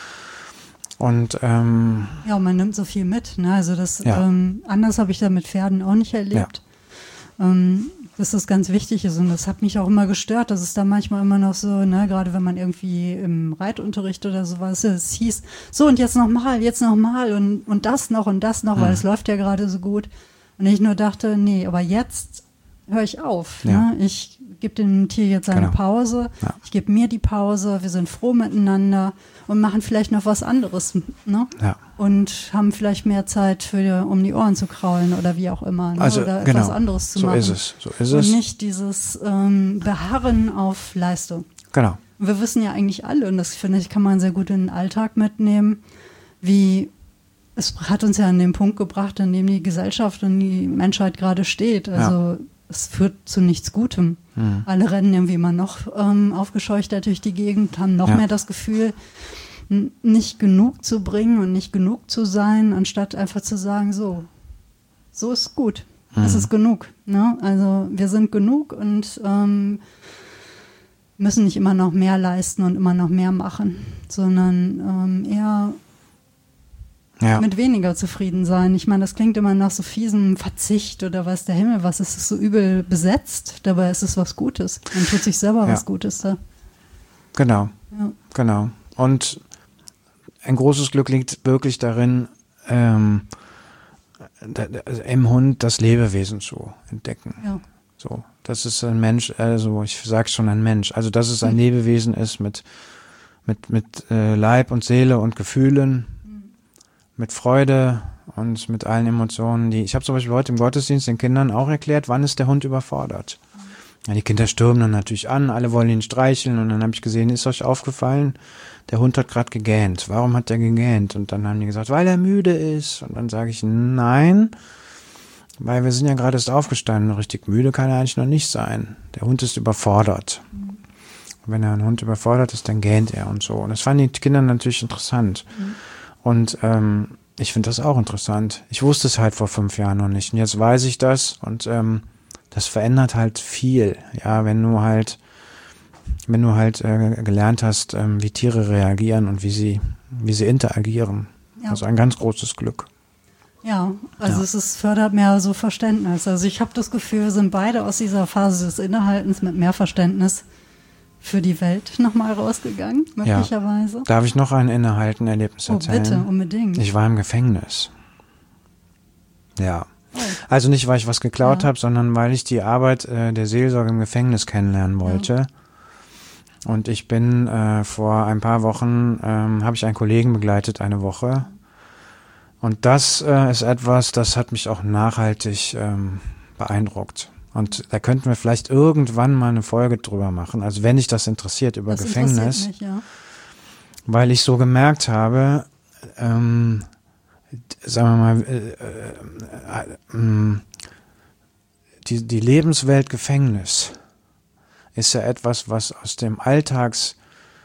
Und man nimmt so viel mit. Ne? Also das anders habe ich da mit Pferden auch nicht erlebt. Ja. Dass das ganz wichtig ist, und das hat mich auch immer gestört, dass es da manchmal immer noch so, ne, gerade wenn man irgendwie im Reitunterricht oder sowas, es hieß, so und jetzt noch mal und das noch, weil es läuft ja gerade so gut. Und ich nur dachte, nee, aber jetzt höre ich auf. Ja. Ne? Ich gebe dem Tier jetzt eine Pause, ich gebe mir die Pause, wir sind froh miteinander und machen vielleicht noch was anderes, ne? Ja. Und haben vielleicht mehr Zeit um die Ohren zu kraulen oder wie auch immer, ne? Also, oder etwas anderes zu machen. So ist es. Und nicht dieses Beharren auf Leistung. Genau. Wir wissen ja eigentlich alle, und das finde ich, kann man sehr gut in den Alltag mitnehmen, wie es hat uns ja an den Punkt gebracht, an dem die Gesellschaft und die Menschheit gerade steht. Also es führt zu nichts Gutem. Alle rennen irgendwie immer noch aufgescheucht durch die Gegend, haben noch mehr das Gefühl, nicht genug zu bringen und nicht genug zu sein, anstatt einfach zu sagen, so ist gut, es ist genug. Ne? Also wir sind genug und müssen nicht immer noch mehr leisten und immer noch mehr machen, sondern eher mit weniger zufrieden sein. Ich meine, das klingt immer nach so fiesem Verzicht oder weiß der Himmel was. Es ist so übel besetzt, dabei ist es was Gutes. Man tut sich selber was Gutes da. Genau. Ja. Genau. Und ein großes Glück liegt wirklich darin, im Hund das Lebewesen zu entdecken. Ja. So, das ist ein Mensch, also ich sage schon ein Mensch, also dass es ein Lebewesen ist mit Leib und Seele und Gefühlen, mit Freude und mit allen Emotionen, ich habe zum Beispiel heute im Gottesdienst den Kindern auch erklärt, wann ist der Hund überfordert. Ja, die Kinder stürmen dann natürlich an, alle wollen ihn streicheln und dann habe ich gesehen, ist euch aufgefallen, der Hund hat gerade gegähnt. Warum hat er gegähnt? Und dann haben die gesagt, weil er müde ist. Und dann sage ich, nein, weil wir sind ja gerade erst aufgestanden. Richtig müde kann er eigentlich noch nicht sein. Der Hund ist überfordert. Und wenn ein Hund überfordert ist, dann gähnt er und so. Und das fanden die Kinder natürlich interessant. Und ich finde das auch interessant. Ich wusste es halt vor 5 Jahren noch nicht. Und jetzt weiß ich das und das verändert halt viel. Ja, wenn du halt gelernt hast, wie Tiere reagieren und wie sie interagieren. Ja. Also ein ganz großes Glück. Ja, also es fördert mehr so Verständnis. Also ich habe das Gefühl, wir sind beide aus dieser Phase des Innehaltens mit mehr Verständnis für die Welt nochmal rausgegangen, möglicherweise. Ja. Darf ich noch ein Innehalten-Erlebnis erzählen? Bitte, unbedingt. Ich war im Gefängnis. Ja. Also nicht, weil ich was geklaut habe, sondern weil ich die Arbeit der Seelsorge im Gefängnis kennenlernen wollte. Ja. Und ich bin vor ein paar Wochen, habe ich einen Kollegen begleitet, eine Woche. Und das ist etwas, das hat mich auch nachhaltig beeindruckt. Und da könnten wir vielleicht irgendwann mal eine Folge drüber machen. Also wenn dich das interessiert, über das Gefängnis. Mich, ja. Weil ich so gemerkt habe, sagen wir mal, die Lebenswelt Gefängnis ist ja etwas, was aus dem Alltagsleben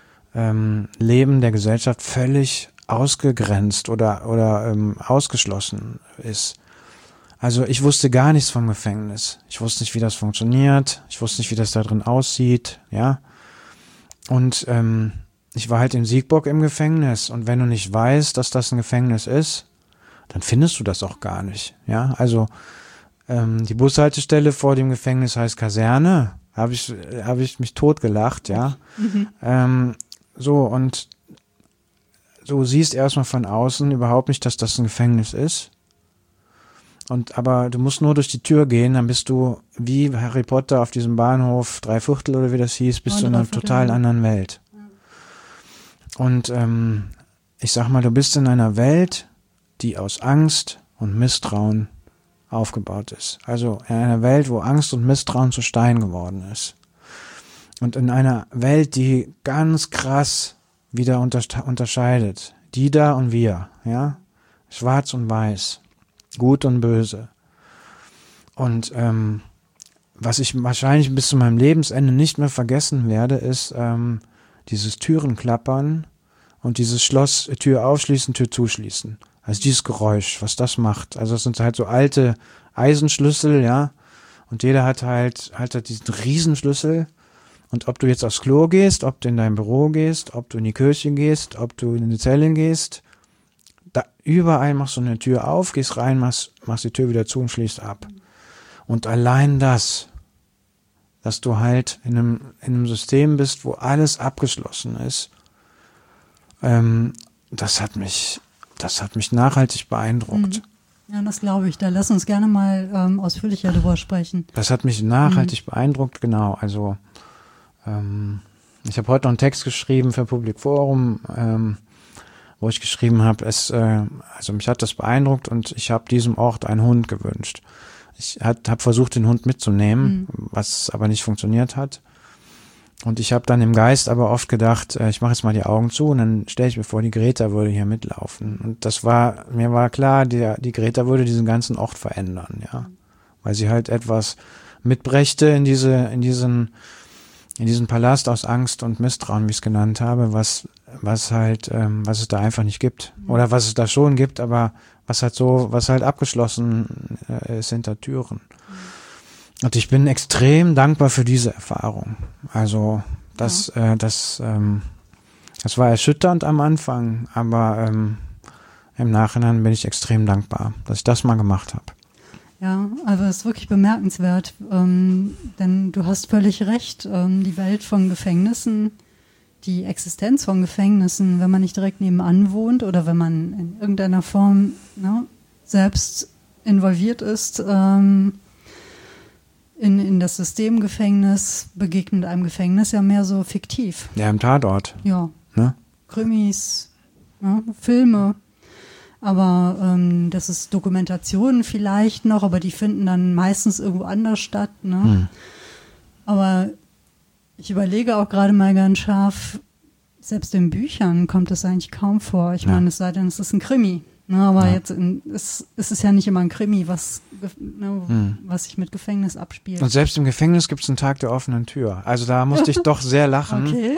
der Gesellschaft völlig ausgegrenzt oder ausgeschlossen ist. Also ich wusste gar nichts vom Gefängnis. Ich wusste nicht, wie das funktioniert. Ich wusste nicht, wie das da drin aussieht. Ja. Und ich war halt in Siegburg im Gefängnis. Und wenn du nicht weißt, dass das ein Gefängnis ist, dann findest du das auch gar nicht. Ja. Also die Bushaltestelle vor dem Gefängnis heißt Kaserne. Habe ich mich totgelacht. Ja. So, und du siehst erstmal von außen überhaupt nicht, dass das ein Gefängnis ist. Aber du musst nur durch die Tür gehen, dann bist du wie Harry Potter auf diesem Bahnhof 3/4 oder wie das hieß, bist du in einer total anderen Welt. Und ich sag mal, du bist in einer Welt, die aus Angst und Misstrauen aufgebaut ist. Also in einer Welt, wo Angst und Misstrauen zu Stein geworden ist. Und in einer Welt, die ganz krass wieder unterscheidet. Die da und wir, ja, schwarz und weiß. Gut und böse. Und was ich wahrscheinlich bis zu meinem Lebensende nicht mehr vergessen werde, ist dieses Türenklappern und dieses Tür aufschließen, Tür zuschließen. Also dieses Geräusch, was das macht. Also das sind halt so alte Eisenschlüssel, ja. Und jeder hat halt diesen Riesenschlüssel. Und ob du jetzt aufs Klo gehst, ob du in dein Büro gehst, ob du in die Kirche gehst, ob du in die Zelle gehst, da überall machst du eine Tür auf, gehst rein, machst die Tür wieder zu und schließt ab. Und allein das, dass du halt in einem System bist, wo alles abgeschlossen ist, das hat mich nachhaltig beeindruckt. Ja, das glaube ich. Da lass uns gerne mal ausführlicher drüber sprechen. Das hat mich nachhaltig beeindruckt, genau. Also ich habe heute noch einen Text geschrieben für Public Forum, wo ich geschrieben habe, also mich hat das beeindruckt und ich habe diesem Ort einen Hund gewünscht. Ich habe versucht, den Hund mitzunehmen, was aber nicht funktioniert hat. Und ich habe dann im Geist aber oft gedacht, ich mache jetzt mal die Augen zu und dann stelle ich mir vor, die Greta würde hier mitlaufen. Und mir war klar, die Greta würde diesen ganzen Ort verändern, ja. Weil sie halt etwas mitbrächte in diesen Palast aus Angst und Misstrauen, wie ich es genannt habe, was es da einfach nicht gibt. Oder was es da schon gibt, aber was halt abgeschlossen ist hinter Türen. Und ich bin extrem dankbar für diese Erfahrung. Also das war erschütternd am Anfang, aber im Nachhinein bin ich extrem dankbar, dass ich das mal gemacht habe. Ja, also es ist wirklich bemerkenswert, denn du hast völlig recht, die Welt von Gefängnissen die Existenz von Gefängnissen, wenn man nicht direkt nebenan wohnt oder wenn man in irgendeiner Form selbst involviert ist in das Systemgefängnis, begegnet einem Gefängnis ja mehr so fiktiv. Ja, im Tatort. Ja. Ne? Krimis, Filme. Aber das ist Dokumentation vielleicht noch, aber die finden dann meistens irgendwo anders statt. Ne? Aber ich überlege auch gerade mal ganz scharf, selbst in Büchern kommt es eigentlich kaum vor. Ich meine, es sei denn, es ist ein Krimi. Ne? Aber jetzt ist es ja nicht immer ein Krimi, was sich mit Gefängnis abspielt. Und selbst im Gefängnis gibt es einen Tag der offenen Tür. Also da musste ich doch sehr lachen. Okay.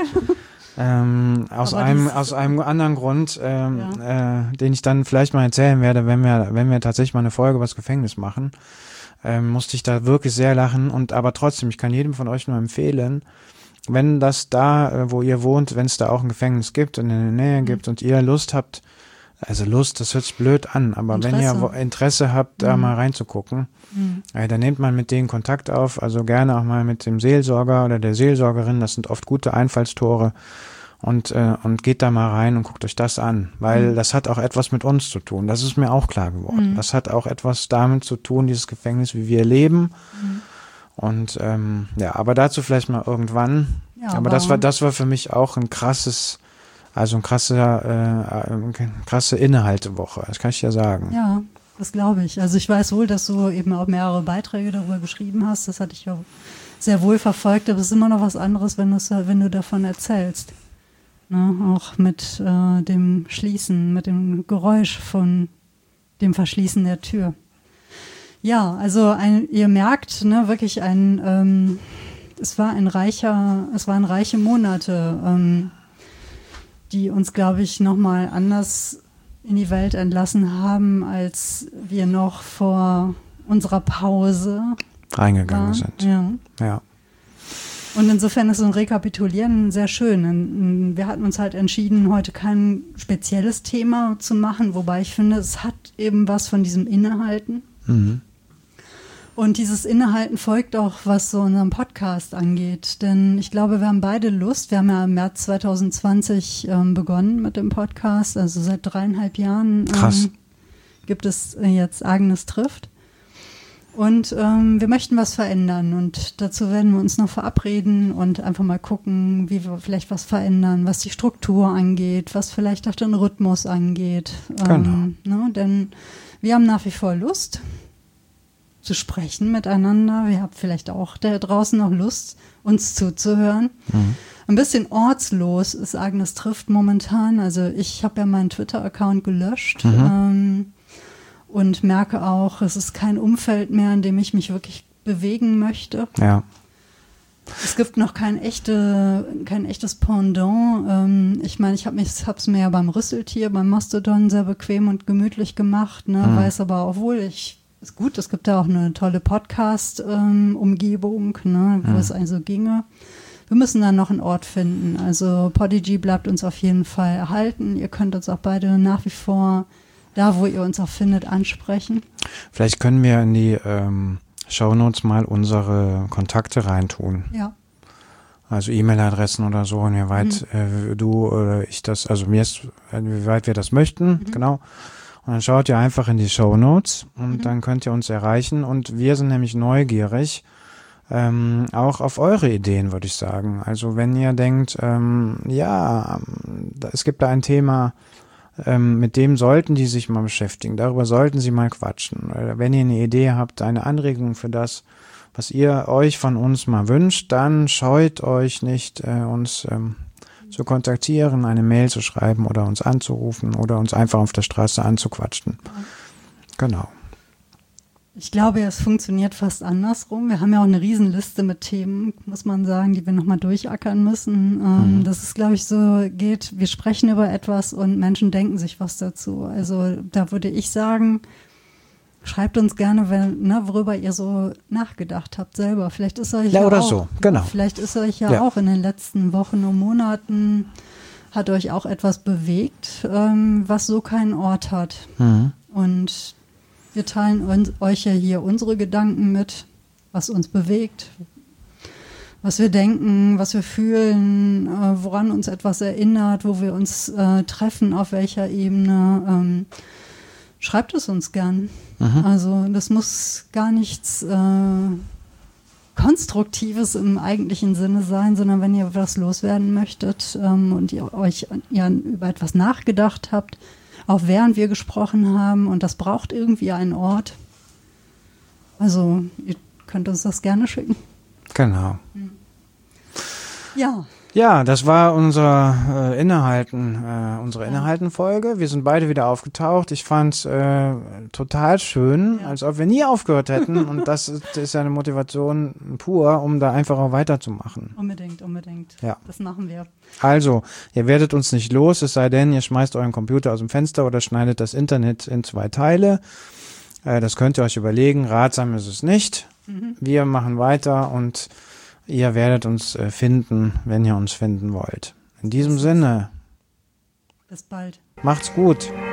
Aus einem anderen Grund, den ich dann vielleicht mal erzählen werde, wenn wir tatsächlich mal eine Folge über das Gefängnis machen, musste ich da wirklich sehr lachen. Aber trotzdem, ich kann jedem von euch nur empfehlen, wenn das da, wo ihr wohnt, wenn es da auch ein Gefängnis gibt und in der Nähe gibt und ihr Lust habt, also Lust, das hört sich blöd an, aber Interesse. Wenn ihr Interesse habt, da mal reinzugucken, dann nehmt man mit denen Kontakt auf, also gerne auch mal mit dem Seelsorger oder der Seelsorgerin, das sind oft gute Einfallstore und geht da mal rein und guckt euch das an, weil das hat auch etwas mit uns zu tun, das ist mir auch klar geworden. Das hat auch etwas damit zu tun, dieses Gefängnis, wie wir leben und aber dazu vielleicht mal irgendwann, aber das war für mich auch ein krasses, also eine krasse Inhaltewoche, das kann ich ja sagen. Ja, das glaube ich. Also ich weiß wohl, dass du eben auch mehrere Beiträge darüber geschrieben hast. Das hatte ich ja sehr wohl verfolgt, aber es ist immer noch was anderes, wenn du davon erzählst. Ne? Auch mit dem Schließen, mit dem Geräusch von dem Verschließen der Tür. Ja, also ihr merkt, ne, wirklich es waren reiche Monate, die uns, glaube ich, nochmal anders in die Welt entlassen haben, als wir noch vor unserer Pause reingegangen sind. Ja. Und insofern ist so ein Rekapitulieren sehr schön. Wir hatten uns halt entschieden, heute kein spezielles Thema zu machen, wobei ich finde, es hat eben was von diesem Innehalten. Und dieses Innehalten folgt auch, was so unseren Podcast angeht. Denn ich glaube, wir haben beide Lust. Wir haben ja im März 2020 begonnen mit dem Podcast. Also seit 3,5 Jahren gibt es jetzt Agnes trifft. Und wir möchten was verändern. Und dazu werden wir uns noch verabreden und einfach mal gucken, wie wir vielleicht was verändern, was die Struktur angeht, was vielleicht auch den Rhythmus angeht. Ne? Denn wir haben nach wie vor Lust zu sprechen miteinander. Wir haben vielleicht auch da draußen noch Lust, uns zuzuhören. Ein bisschen ortslos ist Agnes trifft momentan. Also ich habe ja meinen Twitter-Account gelöscht und merke auch, es ist kein Umfeld mehr, in dem ich mich wirklich bewegen möchte. Ja. Es gibt noch kein echtes Pendant. Ich meine, ich habe es mir ja beim Rüsseltier, beim Mastodon sehr bequem und gemütlich gemacht, ne? Weiß aber auch wohl, ist gut, es gibt da auch eine tolle Podcast-Umgebung, ne, wo es also ginge. Wir müssen dann noch einen Ort finden. Also Podigy bleibt uns auf jeden Fall erhalten. Ihr könnt uns auch beide nach wie vor, da wo ihr uns auch findet, ansprechen. Vielleicht können wir in die Shownotes mal unsere Kontakte reintun. Ja. Also E-Mail-Adressen oder so, inwieweit du oder ich das, also inwieweit wir das möchten, genau. Und dann schaut ihr einfach in die Shownotes und dann könnt ihr uns erreichen. Und wir sind nämlich neugierig, auch auf eure Ideen, würde ich sagen. Also wenn ihr denkt, es gibt da ein Thema, mit dem sollten die sich mal beschäftigen, darüber sollten sie mal quatschen. Wenn ihr eine Idee habt, eine Anregung für das, was ihr euch von uns mal wünscht, dann scheut euch nicht, uns zu kontaktieren, eine Mail zu schreiben oder uns anzurufen oder uns einfach auf der Straße anzuquatschen. Genau. Ich glaube, es funktioniert fast andersrum. Wir haben ja auch eine Riesenliste mit Themen, muss man sagen, die wir nochmal durchackern müssen. Dass es, glaube ich, so geht, wir sprechen über etwas und Menschen denken sich was dazu. Also da würde ich sagen, schreibt uns gerne, worüber ihr so nachgedacht habt selber. Vielleicht ist euch Vielleicht ist euch auch in den letzten Wochen und Monaten hat euch auch etwas bewegt, was so keinen Ort hat. Und wir teilen euch ja hier unsere Gedanken mit, was uns bewegt, was wir denken, was wir fühlen, woran uns etwas erinnert, wo wir uns treffen, auf welcher Ebene. Schreibt es uns gern. Also das muss gar nichts Konstruktives im eigentlichen Sinne sein, sondern wenn ihr was loswerden möchtet und ihr euch über etwas nachgedacht habt, auch während wir gesprochen haben, und das braucht irgendwie einen Ort. Also ihr könnt uns das gerne schicken. Genau. Ja. Ja, das war unsere Innehalten-Folge. Wir sind beide wieder aufgetaucht. Ich fand's total schön, als ob wir nie aufgehört hätten. Und das ist ja eine Motivation pur, um da einfach auch weiterzumachen. Unbedingt. Ja. Das machen wir. Also, ihr werdet uns nicht los, es sei denn, ihr schmeißt euren Computer aus dem Fenster oder schneidet das Internet in 2 Teile. Das könnt ihr euch überlegen. Ratsam ist es nicht. Wir machen weiter und ihr werdet uns finden, wenn ihr uns finden wollt. In diesem Sinne. Bis bald. Macht's gut.